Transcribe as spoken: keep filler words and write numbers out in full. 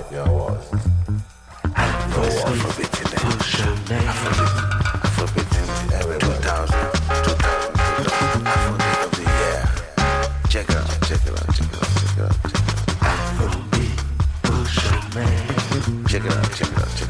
Yeah, I was. No alphabet in there. Alphabet. Alphabet in there. two thousand. two thousand. Alphabet of the year. Check it out. Check it out. Check it out. Check it out. Check it out. Check it out. Check it out. Check it out.